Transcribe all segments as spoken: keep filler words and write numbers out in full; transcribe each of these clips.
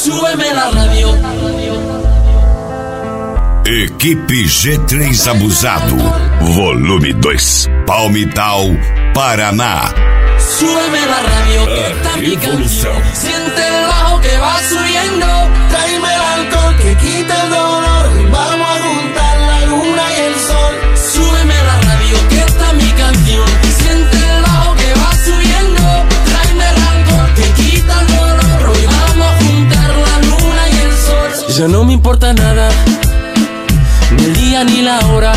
súbeme la radio. Equipe G três Abusado, volume dois, Palmital, Paraná. Súbeme la radio, que está mi canción. Siente el bajo que va subiendo. Tráeme el alcohol que quita el dolor. Vamos a juntar la luna y el sol. Súbeme la radio, que está mi canción. Siente el bajo que va subiendo. Tráeme el alcohol que quita el dolor. Hoy vamos a juntar la luna y el sol. Ya no me importa nada, ni el día ni la hora.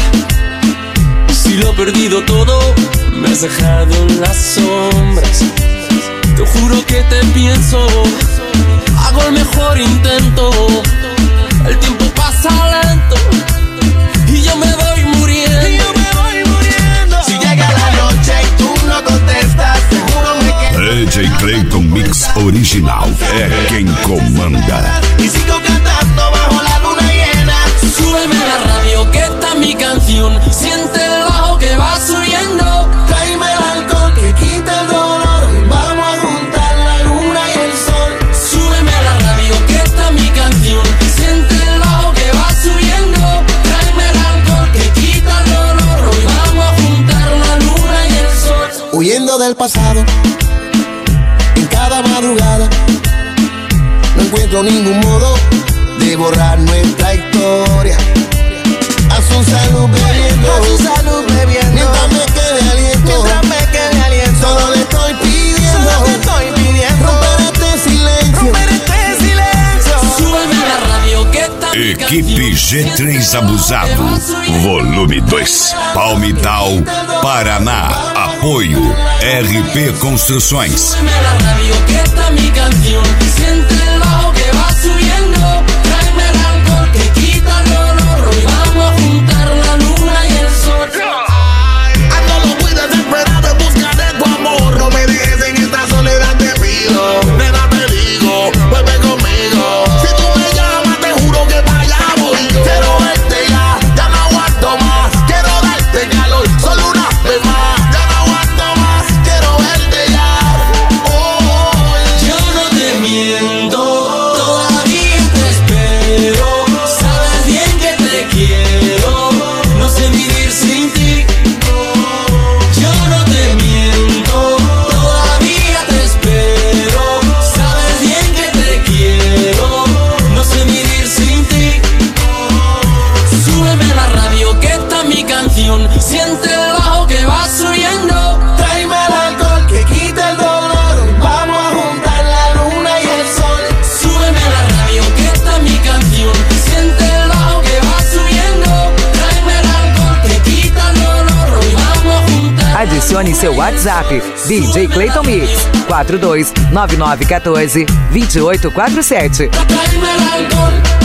Si lo he perdido todo, me has dejado en las sombras. Te juro que te pienso, hago el mejor intento. El tiempo pasa lento y yo me voy muriendo. Y yo me voy muriendo. Si llega la noche y tú no contestas, seguro me quedo. D J Clayton Mix Original é quem comanda. Y sigo cantando bajo la luna llena. Súbeme la radio, que está mi canción. Siente el bajo que va subiendo. Tráeme el alcohol que quita el dolor. Vamos a juntar la luna y el sol. Súbeme la radio, que está mi canción. Siente el bajo que va subiendo. Tráeme el alcohol que quita el dolor. Hoy vamos a juntar la luna y el sol. Huyendo del pasado, en cada madrugada, no encuentro ningún modo de borrar nuestra historia. A su salud bebiendo, a su salud bebiendo, mientras me quede aliento, mientras me quede aliento. Solo le estoy pidiendo, solo le estoy pidiendo, romper este silencio, romper este silencio. Súbeme la radio, que está mi Equipe G três Abusado, volume dois, Palmital, Paraná. Apoio R P Construções. Súbeme la radio, que está mi canción. Siente el bajo que va subiendo. Tráeme el alcohol que quita el dolor. Hoy vamos a juntar la luna y el sol. Ando muy desesperado en busca de tu amor. No me dejes en esta soledad, te pido. Nena, te digo, vuelve conmigo. Si tú me llamas, te juro que para allá voy yo. Quiero verte ya, ya no aguanto más. Quiero darte calor, solo una vez más. Ya no aguanto más, quiero verte ya. Oh, yo no te miento, todavía te espero. Sabes bien que te quiero, no sé vivir sin ti. Yo no te miento, todavía te espero. Sabes bien que te quiero, no sé vivir sin ti. Súbeme la radio, que está mi canción. Siente el bajo que va subiendo. Tráeme el alcohol que quita el dolor. Vamos a juntar la luna y el sol. Súbeme la radio, que está mi canción. Siente el bajo que va subiendo. Tráeme el alcohol que quita el dolor. Hoy vamos a juntar. Adicione seu WhatsApp D J Clayton Mix quatro dois nove nove um quatro dois oito quatro sete. Tráeme el alcohol.